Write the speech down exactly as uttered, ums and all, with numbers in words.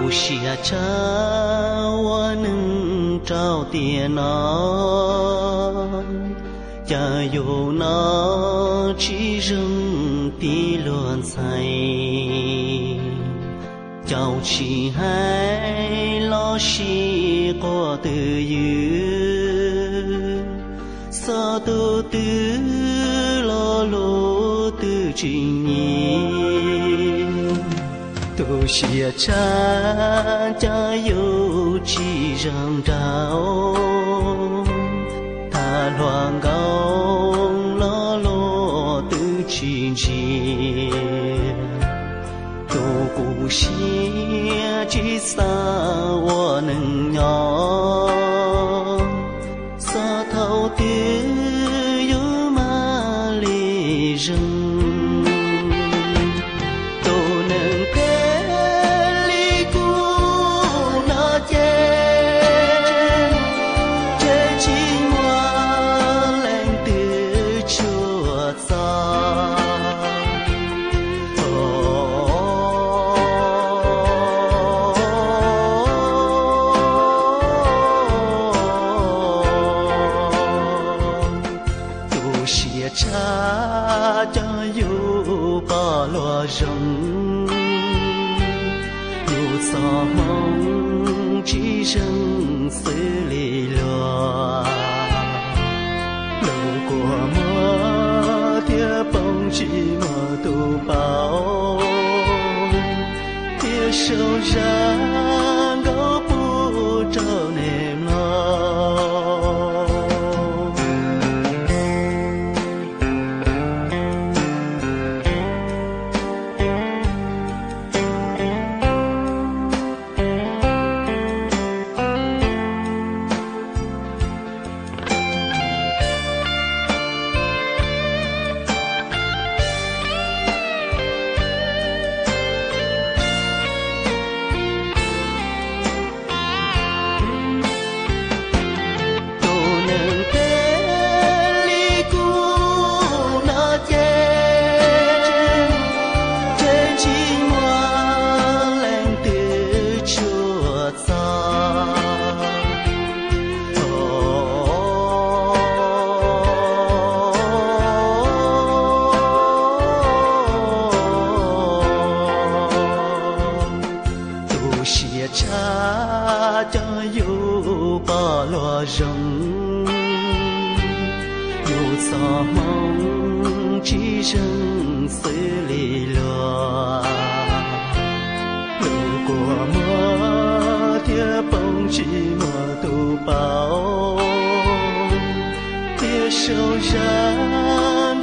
xia cha wa nâng trao tiền nó cha yo nó chỉ rừng tí luồn say cháu chỉ hay lo xì có từ dư sao tu tư lo lô tư trình nhiên tu xia cha cha yêu chỉ rằng trao tha loạn gao lo lô tư trình nhiên tu cụ xia chỉ xa wa nâng nhỏ xa thâu tư yêu ma lì rừng cha cho yêu có loa rồng yêu sao mong chỉ rừng xử lý loa lâu của mơ tia bông chỉ mơ tu bao tia sâu ra gấu bu trâu nềm lo xia cha cho yêu có loa rồng yêu sao mong chỉ rừng xử lý loa lâu của mơ tia bông chỉ mơ tu bao tia sâu ra